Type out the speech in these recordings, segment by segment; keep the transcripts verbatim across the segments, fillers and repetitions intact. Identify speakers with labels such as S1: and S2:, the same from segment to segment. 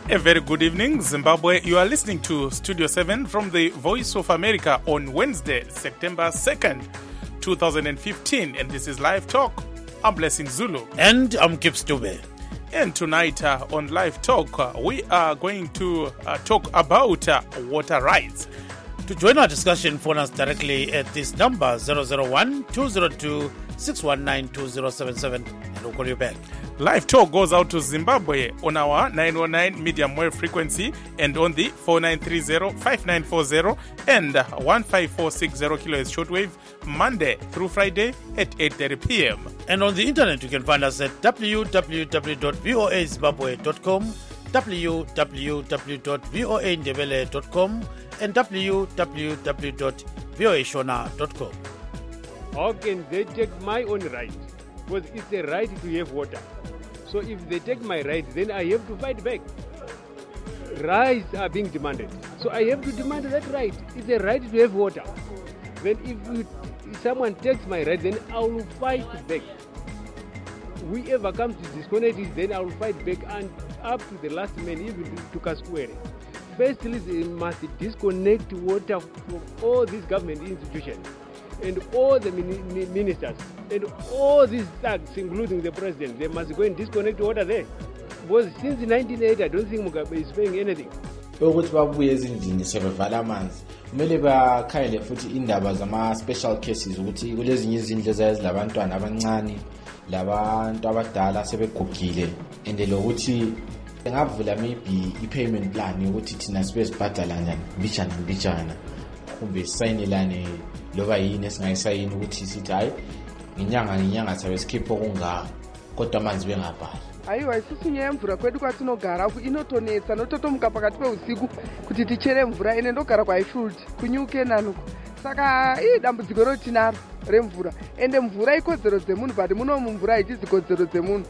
S1: A very good evening, Zimbabwe. You are listening to Studio seven from the Voice of America on Wednesday, September second, twenty fifteen. And this is Live Talk. I'm Blessing Zulu.
S2: And I'm Kip Stube.
S1: And tonight uh, on Live Talk, uh, we are going to uh, talk about uh, water rights.
S2: To join our discussion, phone us directly at this number zero zero one, two zero two, six one nine, two zero seven seven and we'll call you back.
S1: Live Talk goes out to Zimbabwe on our nine oh nine medium wave frequency and on the four nine three zero, five nine four zero and one five four six zero kilohertz shortwave Monday through Friday at eight thirty p.m.
S2: And on the internet, you can find us at w w w dot voa zimbabwe dot com, w w w dot voa ndebele dot com and w w w dot voa shona dot com.
S3: How can they take my own right? Because it's a right to have water. So if they take my right, then I have to fight back. Rights are being demanded. So I have to demand that right. It's a right to have water. Then if, you, if someone takes my right, then I will fight back. Whoever comes to disconnect it, then I will fight back and up to the last man, even to Kaskwere. Firstly, they must disconnect water from all these government institutions and all the mini- ministers and all these thugs, including the president. They must go and disconnect water there. Because since nineteen eighty, I don't think Mugabe is paying anything.
S4: ukuthi babuye ezindlini sebevala amanzi kumele bakhayele futhi indaba zama special cases ukuthi kulezinye izindlu ezilabantwana abancane labantu abadala sebegugile ende lokuthi ngavula maybe i-payment plan ukuthi thina sibe sibhadala njani mbijana mbijana kumbe sayinelane loba yini esingayisayini ukuthi sithi hayi nginyanga nginyanga sabe sikhipho kungaka kodwa amanzi bengabhali.
S5: Aiwa isusu nyaya yemvura kwedu kwatinogara inotonetsa nototomuka pakati peusiku kuti tichere mvura ine ndogara kwaifulti kunyuke nanuko saka ii dambudziko rotinaro remvura ende mvura ikodzero dzemunhu but muno mumvura haitizi kodzero dzemunhu.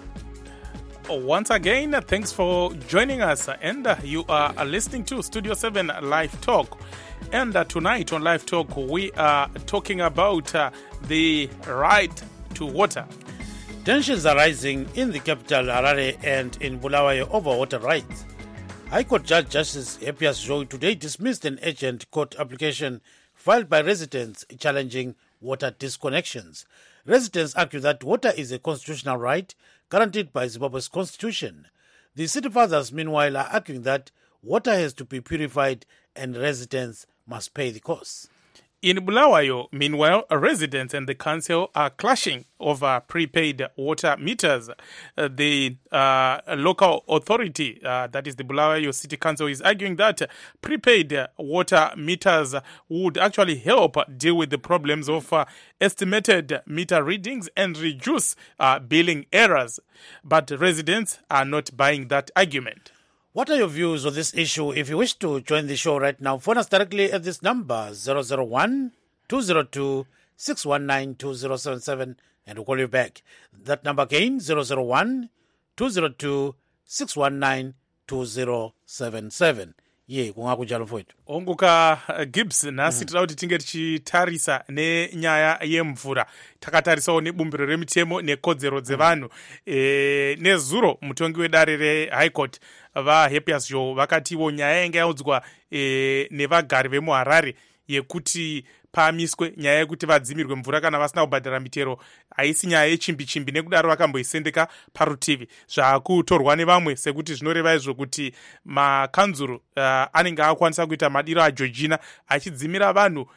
S1: Once again, thanks for joining us. And uh, you are listening to Studio seven Live Talk. And uh, tonight on Live Talk, we are talking about uh, the right to water.
S2: Tensions are rising in the capital, Harare, and in Bulawayo over water rights. High Court Judge Justice Happias Joy today dismissed an urgent court application filed by residents challenging water disconnections. Residents argue that water is a constitutional right guaranteed by Zimbabwe's constitution. The city fathers, meanwhile, are arguing that water has to be purified and residents must pay the cost.
S1: In Bulawayo, meanwhile, residents and the council are clashing over prepaid water meters. Uh, the uh, local authority, uh, that is the Bulawayo City Council, is arguing that prepaid water meters would actually help deal with the problems of uh, estimated meter readings and reduce uh, billing errors. But residents are not buying that argument.
S2: What are your views on this issue? If you wish to join the show right now, phone us directly at this number, zero zero one, two zero two, six one nine, two zero seven seven, and we'll call you back. That number again, zero zero one, two zero two, six one nine, two zero seven seven. Ye, kungakunjalo mfowethu.
S1: Onguka uh, Gibbs nasi tira kuti tinge tichitarisa nenyaya yemvura. Takatarisawo nebumbiro remitemo nekodzero dzevanhu. E, nezuro mutongi wedare reHigh Court va Happias Joy vakatiwo nyaya yanga yaudzwa e, nevagari vemuHarare yekuti pamiswe nyaya yekuti vadzimirwe mvura kana vasina kubhadhara mitero haisi nyaya yechimbi chimbi nekudaro vakamboisendeka parutivi zvakutorwa nevamwe sekuti zvinoreva izvo kuti makanzuru uh, anenge akwanisa kuita madiro aJeorgina achidzimira vanhu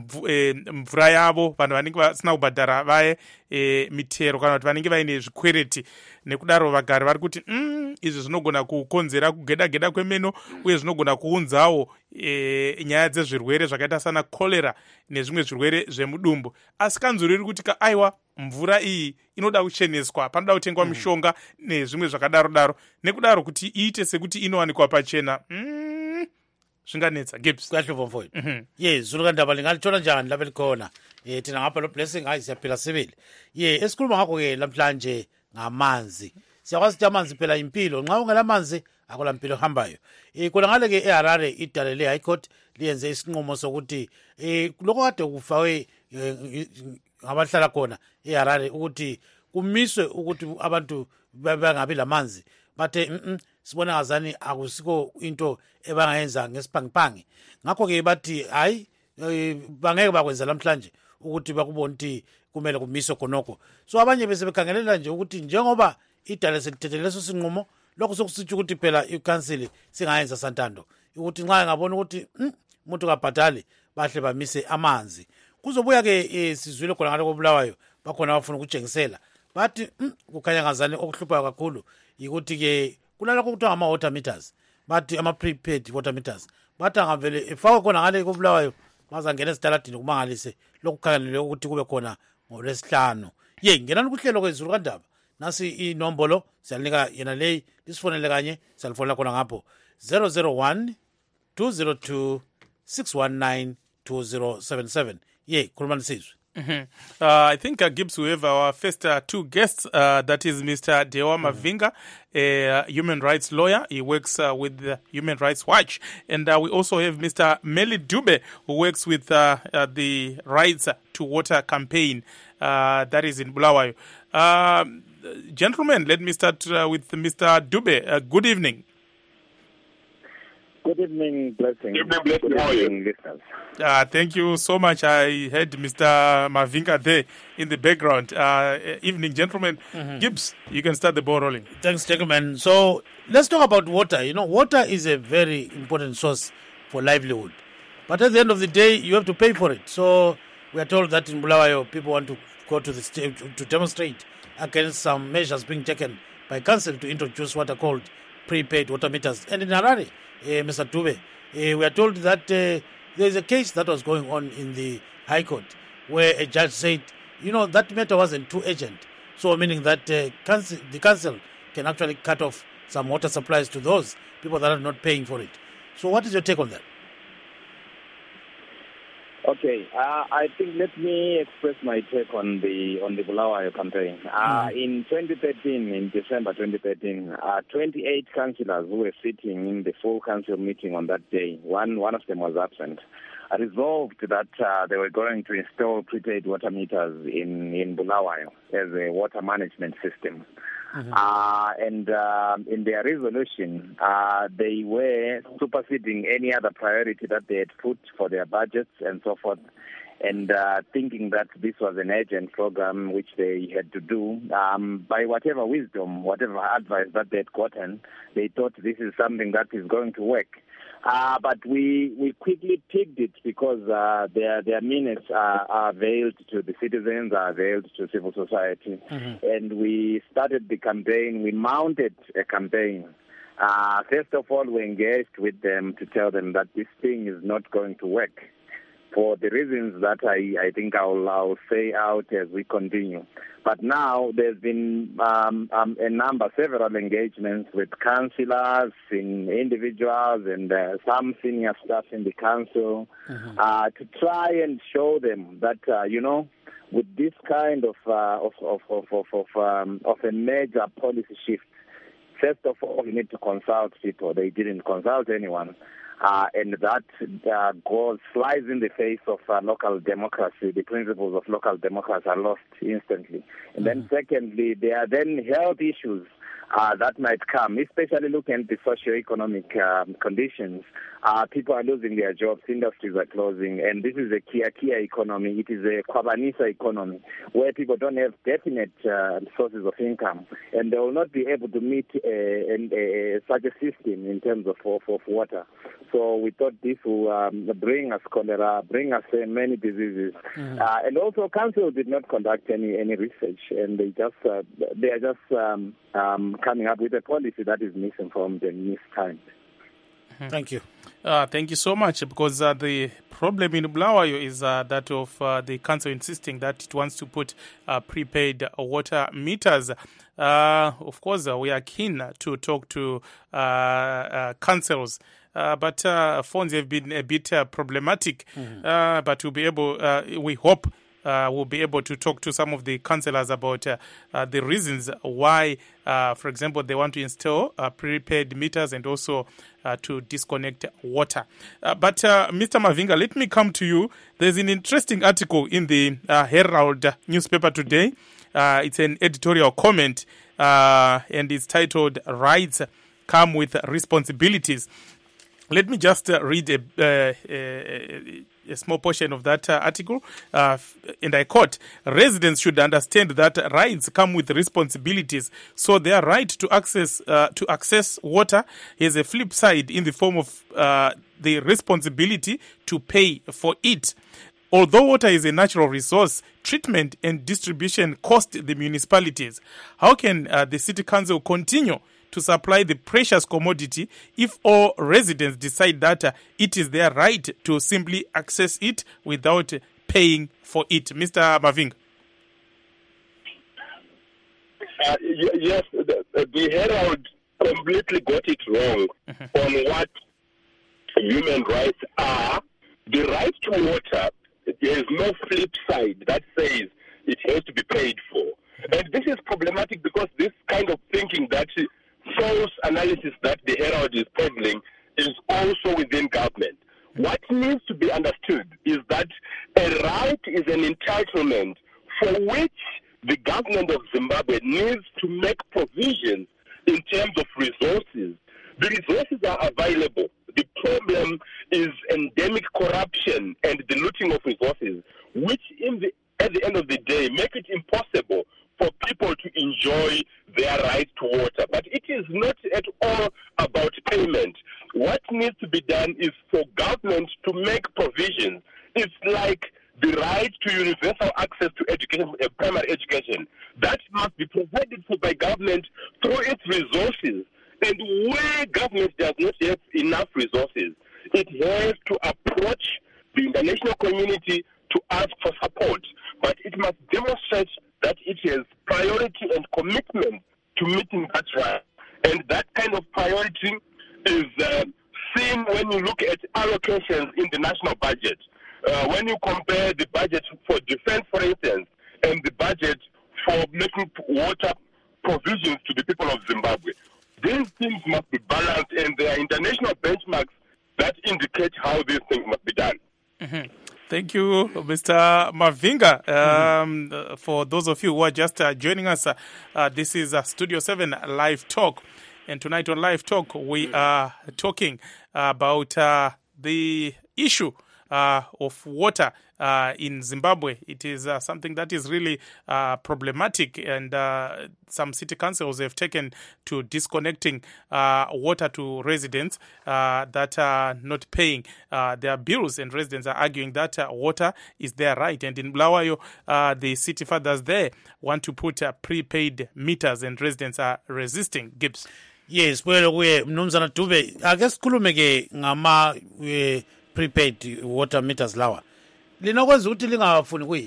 S1: mvura yavo vanhu vanenge vasina kubhadhara vaye e, mitero kana kuti vanenge vaine zvikwereti nekudaro vagari vari kuti mm, izvi zvinogona kukonzera kugeda geda kwemeno uye zvinogona kuunzawo e, nyaya dzezvirwere zvakaita sana cholera nezvimwe zvirwere zvemudumbu. Asi kanzuru iri kuti aiwa mvura iyi inoda kucheneswa, panoda kutengwa mishonga nezvimwe zvakadaro daro nekudaro kuti iite sekuti inowanikwa pachena. Mm, zvinganetsa Gibbs.
S2: Kwahluva mfowethu. Mhm. Ye, zulu kandaba lingalithola njani lapha likhona? Eh thina ngapha lo blessing hayi siyaphila sibili. Ye, esikhuluma ngakho ke namhlanje ngamanzi. Siyakwazi ukuthi amanzi phela impilo. Nxa ungelamanzi akula mpilo hambayo. Eh kona ngale ke eHarare idale le High Court liyenze isinqumo sokuthi eh lokho kade kufawe ngabahlala khona eHarare ukuthi kumiswe ukuthi abantu bangabi lamanzi bathe sibona ngazani akusiko into ebangayenza ngesiphangipangi. Ngakho-ke bathi hayi bangeke bakwenza namhlanje ukuthi bakubona ukuthi kumele kumiswe khonokho. So abanye bese bekhangelela nje ukuthi njengoba idala selithethe leso sinqumo lokho sokusitsho ukuthi phela i-council singayenza santando ukuthi nxa ngabona ukuthi umuntu kabhadali bahle bamise amanzi. Kuzobuya-ke sizwile khona ngale kobulawayo bakhona abafuna ukutshengisela bathi kukhanya ngazane okuhluphayo kakhulu yikuthi-ke kulalokho kuthiwa ngama-water meters bathi ama-prepaid water meters bathi angavele efakwe khona ngale kobulawayo mazangena esitaladini kumangalise lokhu kukhangelelwe ukuthi kube khona ngolwesihlanu. Ye ngenani kuhlelo kwezulu kandaba nasi inombolo siyalinika yena leyi lisifonele kanye siyalifonela khona ngapho zero zero one two zero two six one nine two zero seven seven. Ye khuluma nisizwe.
S1: Mm-hmm. Uh, I think uh, Gibbs, we have our first uh, two guests. Uh, that is Mister Dewa Mavinga, a human rights lawyer. He works uh, with the Human Rights Watch. And uh, we also have Mister Meli Dube, who works with uh, uh, the Rights to Water campaign. Uh, that is in Bulawayo. Uh, gentlemen, let me start uh, with Mister Dube. Uh, good evening.
S6: Good evening, Blessing. Good evening, Good evening listeners.
S1: Uh, thank you so much. I heard Mister Mavinga there in the background. Uh, evening, gentlemen. Mm-hmm. Gibbs, you can start the ball rolling.
S2: Thanks, gentlemen. So let's talk about water. You know, water is a very important source for livelihood. But at the end of the day, you have to pay for it. So we are told that in Bulawayo, people want to go to the state to demonstrate against some measures being taken by council to introduce what are called prepaid water meters. And in Harare, Uh, Mister Dube, uh, we are told that uh, there is a case that was going on in the High Court where a judge said, you know, that matter wasn't too urgent. So meaning that uh, council, the council can actually cut off some water supplies to those people that are not paying for it. So what is your take on that?
S6: Okay, uh, I think let me express my take on the on the Bulawayo campaign. Uh, mm. In twenty thirteen, in December twenty thirteen, uh, twenty-eight councillors who were sitting in the full council meeting on that day, one one of them was absent, uh, resolved that uh, they were going to install prepaid water meters in, in Bulawayo as a water management system. Mm-hmm. Uh, and uh, in their resolution, uh, they were superseding any other priority that they had put for their budgets and so forth, and uh, thinking that this was an urgent program which they had to do. Um, by whatever wisdom, whatever advice that they had gotten, they thought this is something that is going to work. Uh, but we, we quickly picked it because uh, their their minutes are, are veiled to the citizens, are veiled to civil society. Mm-hmm. And we started the campaign. We mounted a campaign. Uh, first of all, we engaged with them to tell them that this thing is not going to work for the reasons that I, I think I'll, I'll say out as we continue. But now there's been um, um, a number, several engagements with councillors, in individuals, and uh, some senior staff in the council mm-hmm. uh, to try and show them that, uh, you know, with this kind of uh, of of of of, of, um, of a major policy shift, first of all, you need to consult people. They didn't consult anyone. Uh, and that uh, goes, flies in the face of uh, local democracy. The principles of local democracy are lost instantly. And mm-hmm. then secondly, there are then health issues uh, that might come, especially looking at the socio-economic um, conditions. Uh, people are losing their jobs, industries are closing, and this is a Kia Kia economy. It is a Kwabanisa economy where people don't have definite uh, sources of income, and they will not be able to meet uh, a, a, such a system in terms of, of, of water. So we thought this will um, bring us cholera, bring us uh, many diseases. Mm. Uh, and also, council did not conduct any, any research, and they just uh, they are just um, um, coming up with a policy that is misinformed and mistimed.
S2: Mm-hmm. Thank you.
S1: Uh, thank you so much, because uh, the problem in Bulawayo is uh, that of uh, the council insisting that it wants to put uh, prepaid water meters. Uh, of course, uh, we are keen to talk to uh, uh, councils. Uh, but uh, phones have been a bit uh, problematic. Mm-hmm. Uh, but we'll be able, uh, we hope uh, we'll be able to talk to some of the councillors about uh, uh, the reasons why, uh, for example, they want to install uh, prepaid meters and also uh, to disconnect water. Uh, but uh, Mister Mavinga, let me come to you. There's an interesting article in the uh, Herald newspaper today. Uh, it's an editorial comment, uh, and it's titled "Rights come with responsibilities. Let me just uh, read a, uh, a, a small portion of that uh, article, uh, and I quote, residents should understand that rights come with responsibilities, so their right to access uh, to access water has a flip side in the form of uh, the responsibility to pay for it. Although water is a natural resource, treatment and distribution cost the municipalities. How can uh, the city council continue to supply the precious commodity if all residents decide that uh, it is their right to simply access it without paying for it? Mister Mavinga.
S7: Uh, yes, the, the Herald completely got it wrong mm-hmm. on what human rights are. The right to water, there is no flip side that says it has to be paid for. And this is problematic because this kind of thinking, that false analysis that the Herald is peddling, is also within government. What needs to be understood is that a right is an entitlement for which the government of Zimbabwe needs to make provisions in terms of resources. The resources are available. The problem is endemic corruption and the looting of resources, which in the, at the end of the day make it impossible for people to enjoy their right to water. But it is not at all about payment. What needs to be done is for government to make provisions. It's like the right to universal access to education, uh, primary education. That must be provided for by government through its resources. And where government does not have enough resources, it has to approach the international community to ask for support. But it must demonstrate that it has priority and commitment to meeting that right. And that kind of priority is uh, seen when you look at allocations in the national budget. Uh, when you compare the budget for defense, for instance, and the budget for making water provisions to the people of Zimbabwe, these things must be balanced, and there are international benchmarks that indicate how these things must be done.
S1: Mm-hmm. Thank you, Mister Mavinga. Um, mm-hmm. For those of you who are just uh, joining us, uh, uh, this is uh, Studio seven Live Talk. And tonight on Live Talk, we are talking about uh, the issue uh, of water uh, in Zimbabwe. It is uh, something that is really uh, problematic, and uh, some city councils have taken to disconnecting uh, water to residents uh, that are not paying uh, their bills, and residents are arguing that uh, water is their right. And in Bulawayo, uh, the city fathers there want to put uh, prepaid meters, and residents are resisting. Gibbs.
S2: Yes, well, we Mnumzana Dube, I guess kulumeke ngama we prepaid water meters lawa. Linokwazi ukuthi lingafuni kuyini?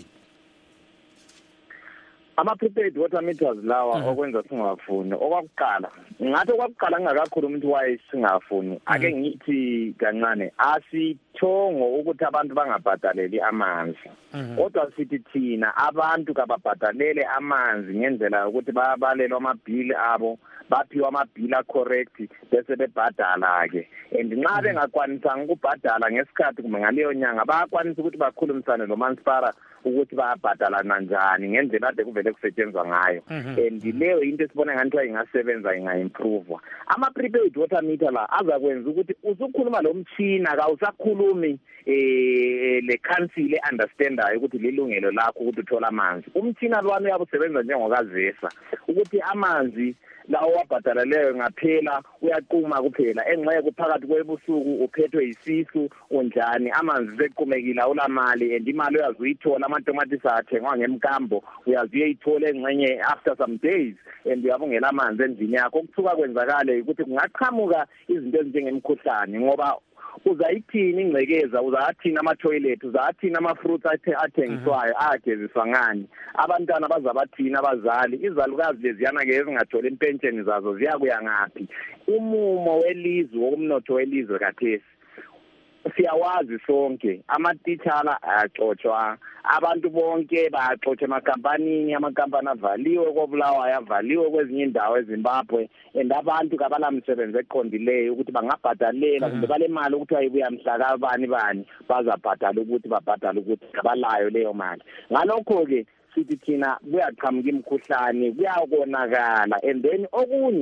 S6: Ama prepaid water meters lawa okwenza singafuni. Okwakuqala, ngathi okwakuqala ngakakhulu umuntu waye singafuni. Ake ngithi kancane asithongo ukuthi abantu bangabhadaleli amanzi. Kodwa sithi thina abantu kababhadalele amanzi ngendlela ukuthi bayabalelwa amabhili abo. Baphiwa amabhila correct bese bebhadala ke, and nxa bengakwanisa ukubhadala ngesikhathi kumbe ngaleyo nyanga bayakwanisa ukuthi bakhulumisane lo mansipara ukuthi bayabhadala kanjani ngendlela ade kuvele kusetshenzwa ngayo. And leyo into esibona ngathi ingasebenza ingaimprove. Ama prepaid water meter la azakwenza ukuthi usukhuluma lo mchina ka usakhulumi eh le council e understandayo ukuthi lilungelo lakho ukuthi uthola amanzi. Umchina lwami uyabusebenza njengokazesa ukuthi amanzi lawo wabhadala leyo ngaphela uyaquma kuphela engxeke kuphakathi kwebusuku uphethwe isisu onjani amanzi seqhumekile ulamali and imali uyazuyithola amatomatisi athengwa ngemkambo uyazuyithola engxenye after some days and uyabungela amanzi endlini yakho. Okuthuka kwenzakala ukuthi kungaqhamuka izinto ezinjengemkhuhlane ngoba uzayithini ingcekeza, uzathina ama-toilet, uzathina ama-fruits athengiswayo ageziswa ngani, abantwana bazabathina abazali, izalukazi leziyana-ke ezingatholi impentsheni zazo ziyakuya ngaphi. Umumo welizwe wokumnotho welizwe kathesi siyawazi sonke, amatitshala ayaxotshwa, abantu bonke bayaxotshwa emakhampanini, amakampani avaliwe koBulawayo, avaliwe kwezinye indawo eZimbabwe, and abantu kabalamsebenzi eqondileyo ukuthi bangabhadalela kumbe bale mali ukuthi ayibuya mhlaka bani bani bazabhadala ukuthi babhadala ukuthi abalayo leyo mali. Ngalokho ke sithi thina kuyaqhamuka imkhuhlane, kuyakonakala, and then okunye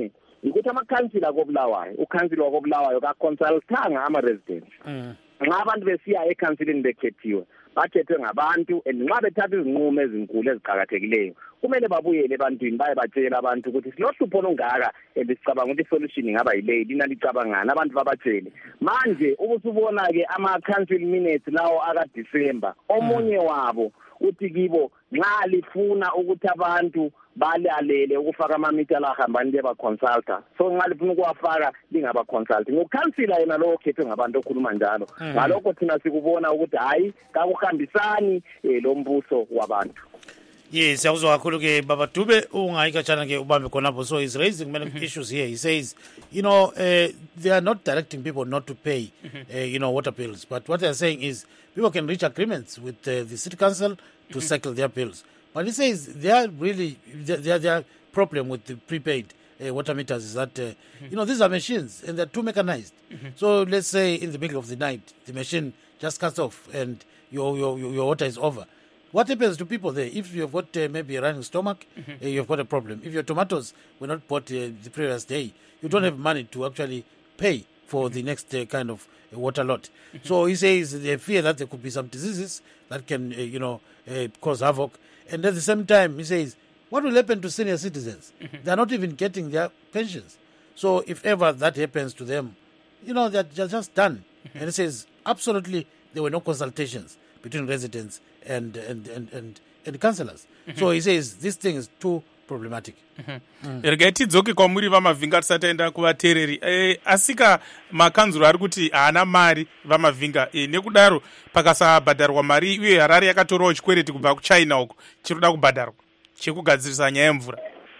S6: ukuthi amakhansila kobulawayo ukhansila wakobulawayo kaconsultanga ama-residents nxa abantu besiya ekhansilini bekhethiwe bakhethwe ngabantu and nxa bethatha izinqumo ezinkulu eziqakathekileyo kumele babuyele ebantwini baye batshela abantu ukuthi silohlupho olungaka and sicabanga ukuthi isolution ingaba yileyi lina licabangani abantu babatshele manje ubusubona-ke ama-council minutes lawo akadisemba omunye wabo uthi kibo nxa lifuna ukuthi abantu balalele ukufaka amamitha la hambani beba-consulta so nxa lifuna ukuwafaka lingaba-consulti ngukhansila yena lowo khethwe ngabantu okhuluma njalo ngalokho thina sikubona ukuthi hhayi kakuhambisani um lo mbuso wabantu.
S2: Yes, siyakuzwa kakhulu ke Baba Dube ungayikatshana ke ubambe khonapho. So he's raising many issues here. He says, you know, uh, they are not directing people not to pay, uh, you know, water bills. But what they're saying is people can reach agreements with uh, the city council to settle their bills. But he says they are really, their their problem with the prepaid uh, water meters is that, uh, you know, these are machines and they're too mechanized. So let's say in the middle of the night, the machine just cuts off and your your your water is over. What happens to people there? If you've got uh, maybe a running stomach, mm-hmm. uh, you've got a problem. If your tomatoes were not bought uh, the previous day, you don't have money to actually pay for the next uh, kind of uh, water lot. Mm-hmm. So he says they fear that there could be some diseases that can, uh, you know, uh, cause havoc. And at the same time, he says, what will happen to senior citizens? Mm-hmm. They're not even getting their pensions. So if ever that happens to them, you know, they're, they're just done. Mm-hmm. And he says, absolutely, there were no consultations between residents and and and and, and councillors. Mm-hmm. So he says this thing is too problematic.
S1: Regai tidzoke kwamuri vamavhinga tisataenda kuvateereri e, asika makanzuro ari kuti haana mari vamavhinga e, nekudaro pakasabhadharwa mari uye Harare yakatorawo chikwereti kubva kuchina uko chirikuda kubhadharwa chekugadzirisa nyaya yemvura.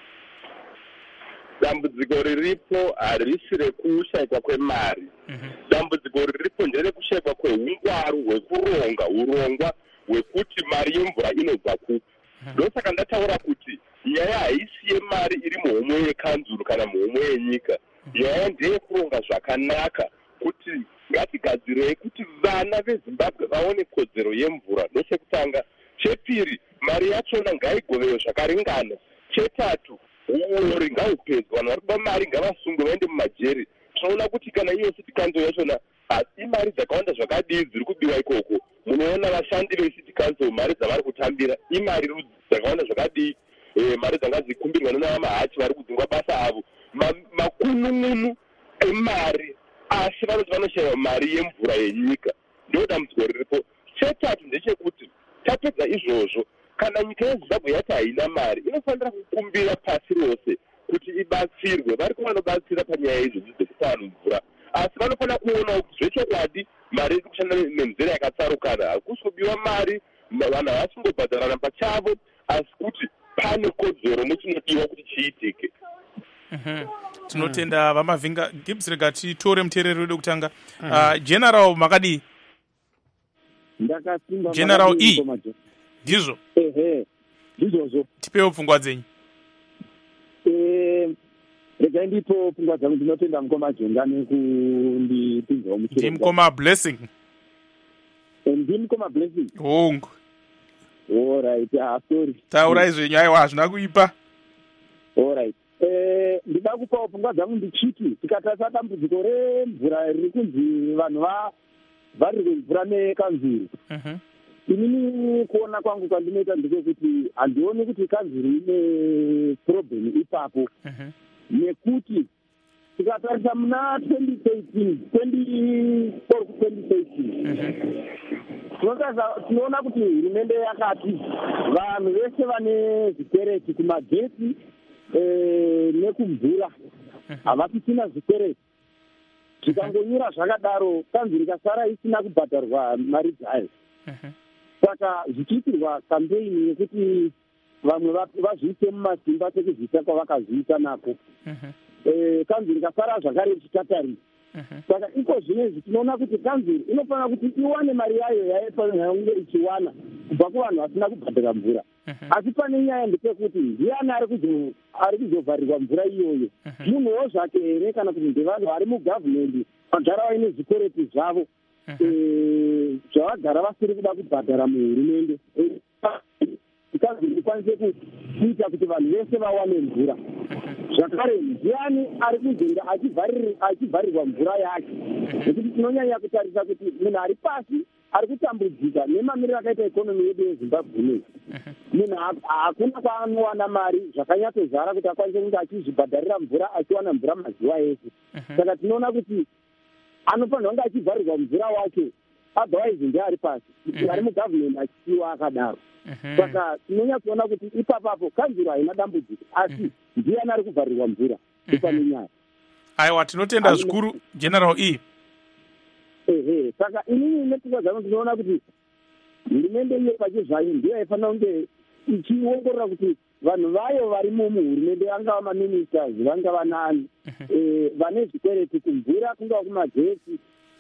S7: Dambudziko riripo harisi rekushayikwa kwemari. Dambudziko riripo nderekushayikwa kwehungwaru hwekuronga urongwa hwekuti mari yemvura inobva kupi. Ndosaka ndataura kuti nyaya haisi yemari iri muhomwe yekanzuru kana muhomwe yenyika. Nyaya ndeyekuronga zvakanaka kuti ngatigadzirei kuti vana veZimbabwe vaone kodzero yemvura. Ndosekutanga. Chepiri, mari yachona ngaigovewo zvakaringana. Chetatu, uori ngahupedzwa, vanhu vari kuba mari ngavasungwe vaende mumajeri. Tinoona kuti kana iyo city council yachona asi mari dzakawanda zvakadii dziri kubiwa ikoko. Munoona vashandi vecity council mari dzavari kutambira imari rudzi dzakawanda zvakadii, e, mari dzanga dzikumbirwa navamahachi vari kudzingwa basa avo makunun'unu emari asi vanoti vanoshayiwa mari yemvura yenyika. Ndo dambudziko riripo. Chetatu ndechekuti tapedza izvozvo kana nyika yeZimbabwe yati haina mari inofanira kukumbira pasi rose kuti ibatsirwe. Vari kuvanobatsira panyaya izvozvi dzekupa vanhu mvura asi vanofanira kuonawo kuti zvechokwadi mari iri kushanda nenzira yakatsarukana. Hakusi kubiwa mari vanhu havasi kungobhadharana pachavo asi kuti pane kodzero nechinodiwa kuti chiitike.
S1: Tinotenda vamavhinga. Gibbs, rega titore muteereri wedu kutanga. Uh, General makadii?
S8: Ndakasimba
S1: General E. Ndizvo?
S8: Ehe. Ndizvozvo.
S1: Tipewo pfungwa dzenyu.
S8: Eh, rega ndipo pfungwa dzangu ndinotenda mukoma Jonga nekundipinzawo muchiro.
S1: Ndimukoma Blessing.
S8: Ndimukoma Blessing.
S1: Hongu.
S8: All right, ah sorry.
S1: Taurai zvenyu aiwa hazvina kuipa.
S8: All right. Eh, ndida kupawo pfungwa dzangu ndichiti tikatarisa dambudziko remvura riri kunzi vanhu va vari kumvura nekanzuru.
S1: Mhm.
S8: Inini kuona kwangu kwandinoita ndekekuti handioni kuti kanzuru ine problem ipapo.
S1: Mhm.
S8: Nekuti tikatarisa muna twenty eighteen twenty four twenty eighteen tinoona kuti hurumende yakati vanhu vese vane zvikwereti kumagetsi nekumvura havasisina zvikwereti. Zvikangonyura zvakadaro kanzuru ikasara isina kubhadharwa mari dzayo. Saka zvichiitirwa kampeini yekuti vamwe vazviise mumasimba sekuzviita kwavakazviita nako. Kanzuru ikasara zvakare ichitatarisa. Saka iko zvinezvi tinoona kuti kanzuru inofanira kuti iwane mari yayo yaifanira kunge ichiwana kubva kuvanhu vasina kubhadhara mvura. Asi pane nyaya ndepekuti ndiani ari kuzovharirwa mvura iyoyo, munhuwo zvake here kana kuti ndevanhu vari mugavhumendi vagara vaine zvikwereti zvavo zvavagara vasiri kuda kubhadhara muhurumende. kuti kanzuro ikwanise kuita kuti vanhu vese vawane mvura. Zvakare ndiani ari kuzoenda achivharirwa mvura yake, nekuti tinonyanya kutarisa kuti munhu ari pasi ari kutambudzika nemamiriro akaita ikonomi yedu yezimbabwe inei. Munhu hakuna kwaanowana mari zvakanyatsozara kuti akwanise kunge achizvibhadharira mvura, achiwana mvura mazuva ese. Saka tinoona kuti anofanirwa kunge achivharirwa mvura wake, otherwise ndeari pasi, ari mugavhmendi achisiwa akadaro. Saka tinonyanya kuona kuti ipapapo kanzuro haina dambudziko, asi ndiani ari kuvharirwa mvura ipane nyaya.
S1: Aiwa, tinotenda zvikuru General E.
S8: Ehe, saka inini nepfungwa dzangu ndinoona kuti hurumende iyo pachizvayo ndiyo yaifanira kunge ichiongorora kuti vanhu vayo vari muhurumende, vangava maministers, vangava nani, vane zvikwereti kumvura, kungava kumagetsi,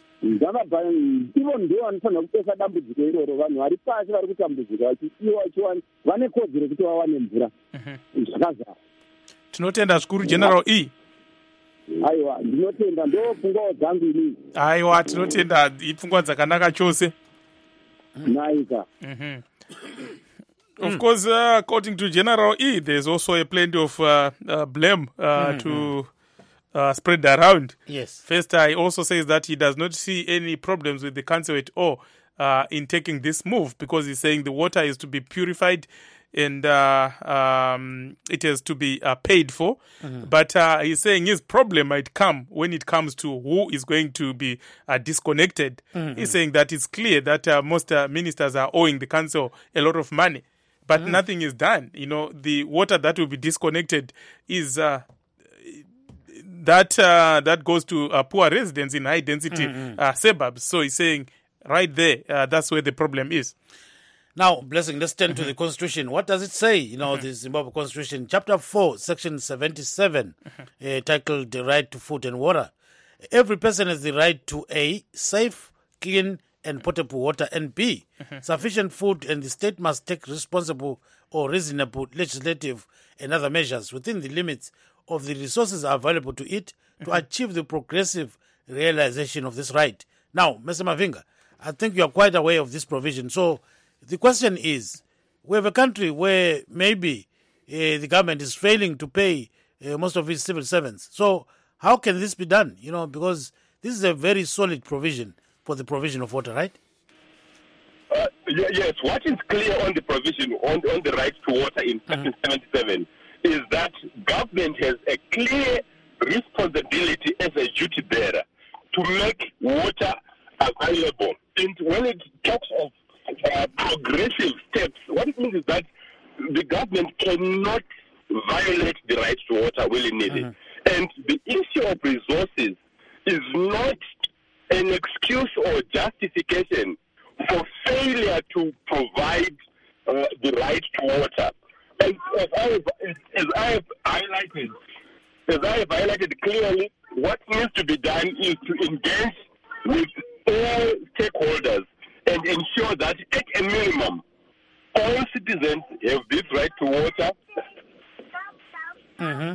S8: ivo ndivo vanofanira kupesa dambudziko iroro. Vanhu vari pasi vari kutambudzika vachiiwa vachiwana, vane kodzero kuti vawane mvura zvakazara.
S1: Tinotenda zvikuru General E.
S8: Aiwa, ndinotenda, ndo pfungwa dzangu inini.
S1: Aiwa, tinotenda, ipfungwa dzakanaka chose.
S8: Naika.
S1: Mm-hmm. Of mm. course, uh, according to General E, there's also a plenty of uh, uh, blame uh, mm-hmm. to uh, spread around.
S2: Yes.
S1: First, he also says that he does not see any problems with the council at all uh, in taking this move, because he's saying the water is to be purified and uh, um, it has to be uh, paid for. Mm-hmm. But uh, he's saying his problem might come when it comes to who is going to be uh, disconnected. Mm-hmm. He's saying that it's clear that uh, most uh, ministers are owing the council a lot of money, but mm-hmm. nothing is done. You know, the water that will be disconnected is uh, that uh, that goes to uh, poor residents in high density mm-hmm. uh, suburbs. So he's saying right there, uh, that's where the problem is.
S2: Now, Blessing, let's turn mm-hmm. to the Constitution. What does it say? You know, mm-hmm. the Zimbabwe Constitution, Chapter four, Section seventy-seven, mm-hmm. uh, titled The Right to Food and Water. Every person has the right to A, safe, clean, and potable water, and B, mm-hmm. sufficient food, and the state must take responsible or reasonable legislative and other measures within the limits of the resources available to it to mm-hmm. achieve the progressive realization of this right. Now, Mister Mavinga, I think you are quite aware of this provision. So, the question is, we have a country where maybe uh, the government is failing to pay uh, most of its civil servants. So how can this be done? You know, because this is a very solid provision for the provision of water, right?
S7: Uh, yes, what is clear on the provision on, on the right to water in Section mm-hmm. seventy-seven is that government has a clear responsibility as a duty bearer to make water available. And when it talks of Uh, progressive steps, what it means is that the government cannot violate the right to water willy-nilly. Mm-hmm. And the issue of resources is not an excuse or justification for failure to provide uh, the right to water. And as I have, as I have highlighted, as I have highlighted clearly, what needs to be done is to engage with all stakeholders and ensure that at a minimum, all citizens have this right to water.
S2: Mm-hmm.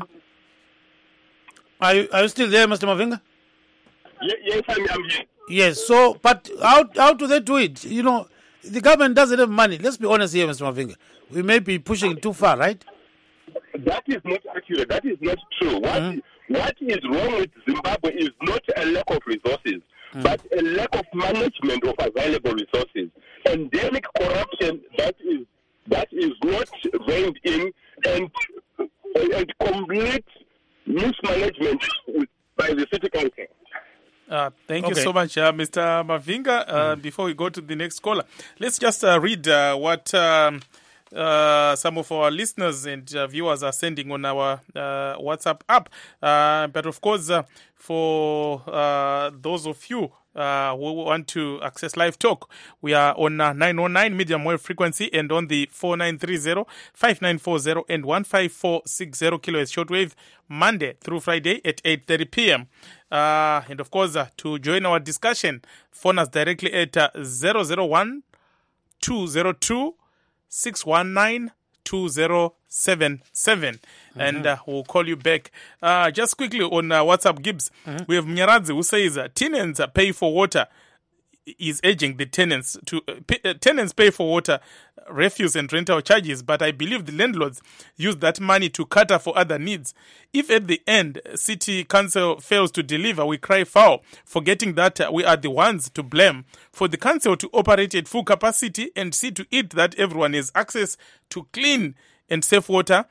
S2: Are you, are you still there, Mister Mavinga?
S7: Yes, yes I'm, I'm here.
S2: Yes, so, but how, how do they do it? You know, the government doesn't have money. Let's be honest here, Mister Mavinga. We may be pushing it too far, right?
S7: That is not accurate. That is not true. What, mm-hmm. what is wrong with Zimbabwe is not a lack of resources, mm. but a lack of management of available resources. Endemic corruption that is that is not reined in, and and complete mismanagement by the city council.
S1: Uh, thank
S2: okay.
S1: you so much, uh, Mister Mavinga. Uh, mm. Before we go to the next caller, let's just uh, read uh, what um, uh, some of our listeners and uh, viewers are sending on our uh, WhatsApp app. Uh, but of course, uh, for uh, those of you uh, who want to access live talk, we are on uh, nine oh nine medium wave frequency and on the four nine three zero, five nine four zero and one five four six zero kilohertz shortwave, Monday through Friday at eight thirty p.m. Uh, and of course, uh, to join our discussion, phone us directly at uh, zero zero one, two zero two, six one nine, two zero seven seven. Mm-hmm. And uh, we'll call you back. Uh, just quickly on uh, WhatsApp, Gibbs, mm-hmm. we have Mnyaradzi who says uh, tenants uh, pay for water. is urging the tenants to uh, pay, uh, tenants pay for water, refuse and rental charges, but I believe the landlords use that money to cater for other needs. If at the end city council fails to deliver, we cry foul, forgetting that uh, we are the ones to blame. For the council to operate at full capacity and see to it that everyone has access to clean and safe water,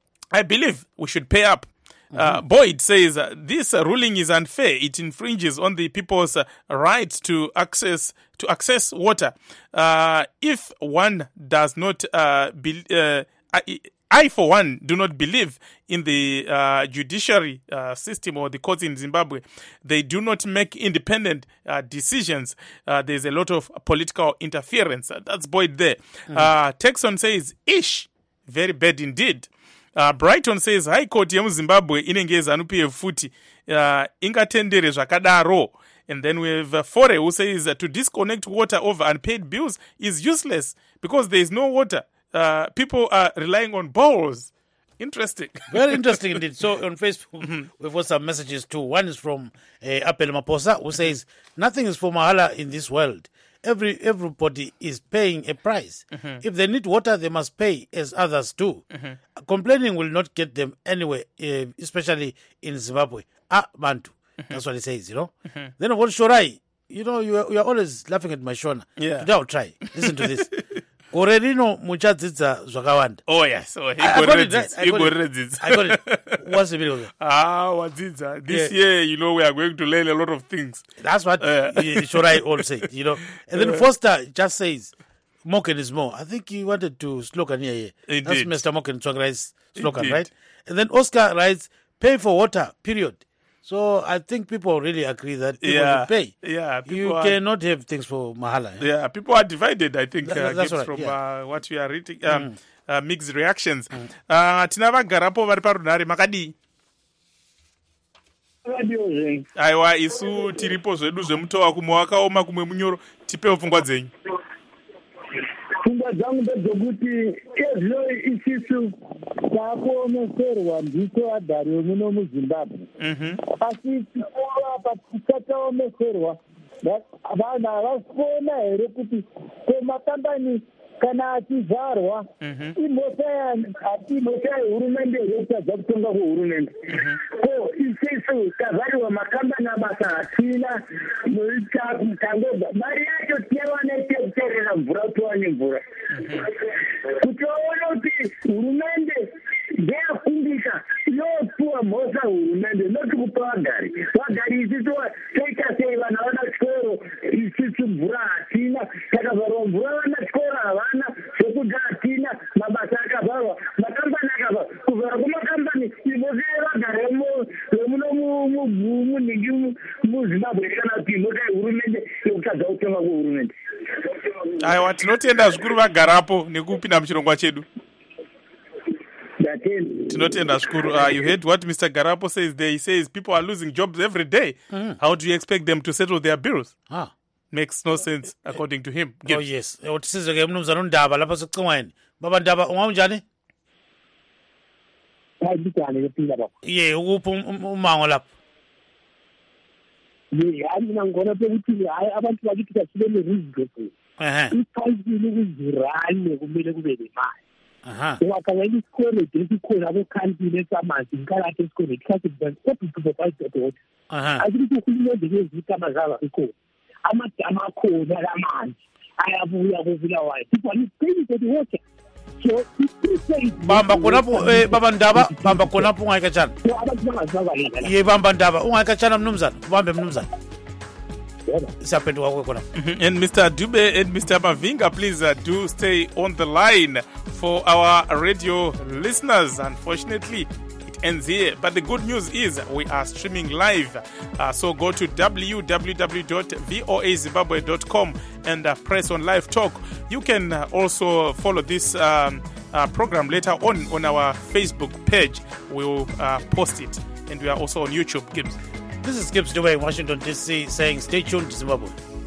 S1: I believe we should pay up. Mm-hmm. Uh, Boyd says uh, this uh, ruling is unfair. It infringes on the people's uh, right to access to access water. Uh, if one does not, uh, be, uh, I, I for one do not believe in the uh, judiciary uh, system or the courts in Zimbabwe. They do not make independent uh, decisions. Uh, there's a lot of political interference. Uh, that's Boyd there. Mm-hmm. Uh, Texon says, "Ish, very bad indeed." Uh, Brighton says High Court yemuZimbabwe inenge yeZANU-P F futi uh, ingatendere zvakadaro. And then we have uh, Fore who says uh, to disconnect water over unpaid bills is useless because there is no water. Uh, people are relying on bowls. Interesting.
S2: Very interesting indeed. So on Facebook, we've got some messages too. One is from uh, Apel Maposa who says, nothing is for mahala in this world. Every Everybody is paying a price. Mm-hmm. If they need water, they must pay as others do. Mm-hmm. Complaining will not get them anywhere, uh, especially in Zimbabwe. Ah, Bantu. Mm-hmm. That's what he says, you know. Mm-hmm. Then what Shorai? You know, you are, you are always laughing at my Shona.
S1: Yeah.
S2: Today I'll try. Listen to this. Korerino muchadzidza zvakawanda.
S1: Oh yes, oh, he
S2: I, I got it. Right?
S1: I got it.
S2: I got it. What's the meaning of it?
S1: Ah, wadzidza. This yeah. year, you know, we are going to learn a lot of things.
S2: That's what uh. Shorai all said, you know. And then Foster just says, "Moken is more." I think he wanted to slogan here. here.
S1: Indeed.
S2: That's Mister Moken Tsvangarai's slogan,
S1: Indeed.
S2: right? And then Oscar writes, "Pay for water." Period. So I think people really agree that people
S1: yeah.
S2: should pay.
S1: Yeah,
S2: you
S1: are,
S2: cannot have things for mahala. Eh?
S1: Yeah, people are divided. I think
S2: that,
S1: uh,
S2: that's right,
S1: from
S2: yeah.
S1: uh, what we are reading. Um,
S2: mm.
S1: uh, mixed reactions. Mm. Uh, tina vagarapo vari parunhare makadii? Aiwa, isu tiripo zvedu zvemutova kumwe wakaoma kumwe munyoro. Tipewo pfungwa dzenyu.
S8: Pfungwa dzangu ndedzokuti ezvo isisu takuoneserwa ndiso adhari muno muZimbabwe. Asi tikuru apa tisataoneserwa vanhu havasi kuona here kuti kwemakambani kana achivharwa imhosva hati imhosva yehurumende yekutadza kutonga kwehurumende. Ko isisu tavhariwa makambani abasa hatina tangobva mari yacho tiyawana tekucherera mvura towane mvura. Kuti vaone kuti hurumende ndeyakundika yopiwa mhosva hurumende noti kupa vagari. Vagari isisu toita sei vanhu havana chikoro isisu mvura hatina takavharwa mvura vana chikoro havana zvekuda hatina mabasa akavharwa makambani akavharwa kuvhara kwemakambani imhosva yevagari vemuno munhingi muZimbabwe kana kuti imhosva yehurumende yekutadza kutonga kwehurumende.
S1: Aiwa, tinotenda zvikuru vagarapo nekupinda muchirongwa chedu. Tinotenda zvikuru. Uh, you heard what Mister Garapo says there. He says people are losing jobs every day. Mm. How do you expect them to settle their bills?
S2: Ah.
S1: Makes no sense according to him.
S2: Oh yes. Utisizwe mnumzana uNdaba lapha sicingweni. Baba Ndaba unganjani?
S8: Ayibitane lephila baba.
S2: Ye ukuphi umango lapha?
S8: Ye mina ngona ukuthi hayi abantu bakithi basibe neriziko.
S2: Eh.
S8: Iphayini ukuzirane kumele kube nemali.
S2: Aha.
S8: Wakangela isikole esikhona abokhampini esamanzi ngikalathi isikole ikhasi kodwa kuprovide that water.
S2: Aha.
S8: Asithi uhulumende ngezikama zaba ikhona. Amadama akhona lamanzi ayabuya kuvulawayo. People are paying for the water. So
S2: bamba khonapho eh baba Ndaba bamba khonapho ungayikatshana.
S8: So abantu bangazibala.
S2: Ye bamba Ndaba ungayikatshana mnumzana ubambe mnumzana.
S1: And Mister Dube and Mister Mavinga, please uh, do stay on the line for our radio listeners. Unfortunately, it ends here. But the good news is we are streaming live. Uh, so go to w w w dot voa zimbabwe dot com and uh, press on live talk. You can uh, also follow this um, uh, program later on on our Facebook page. We'll uh, post it. And we are also on YouTube, Gibbs.
S2: This is Gibbs Dube in Washington, D C saying stay tuned to Zimbabwe.